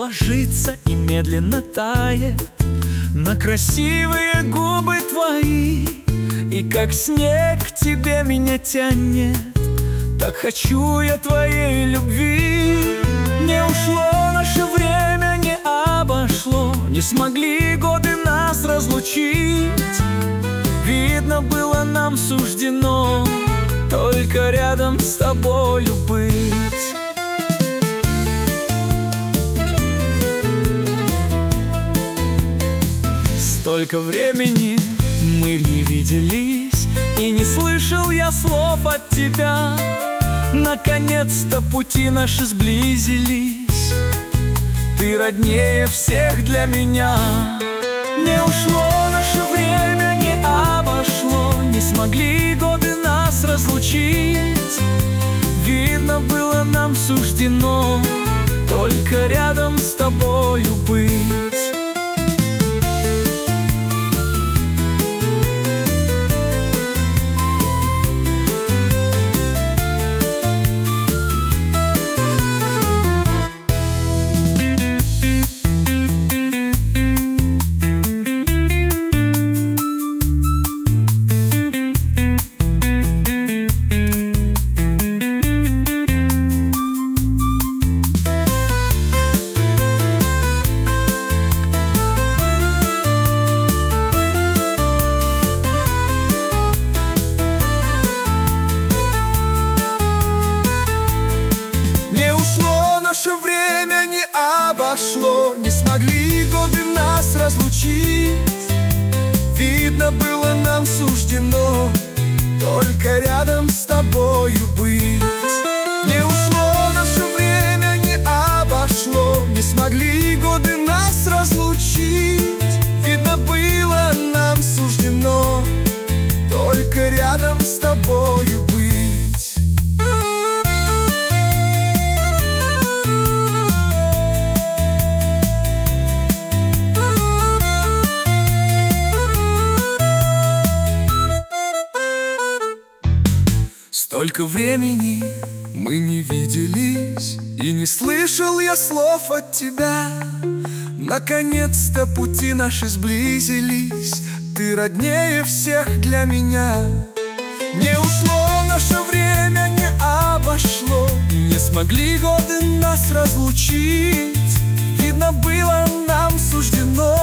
ложится и медленно тает на красивые губы твои. И как снег к тебе меня тянет, так хочу я твоей любви. Не ушло наше время, не обошло, не смогли годы нас разлучить. Видно было нам суждено только рядом с тобою быть. Столько времени мы не виделись, и не слышал я слов от тебя. Наконец-то пути наши сблизились, ты роднее всех для меня. Не ушло наше время, не обошло, не смогли годы нас разлучить. Видно было нам суждено только рядом с тобою быть. Наше время не обошло, не смогли годы нас разлучить. Видно было нам суждено только рядом с тобою быть. Не ушло наше время, не обошло, не смогли годы нас разлучить. Видно было нам суждено только рядом с тобою быть. Столько времени мы не виделись, и не слышал я слов от тебя. Наконец-то пути наши сблизились, ты роднее всех для меня. Не ушло наше время, не обошло, не смогли годы нас разлучить. Видно было нам суждено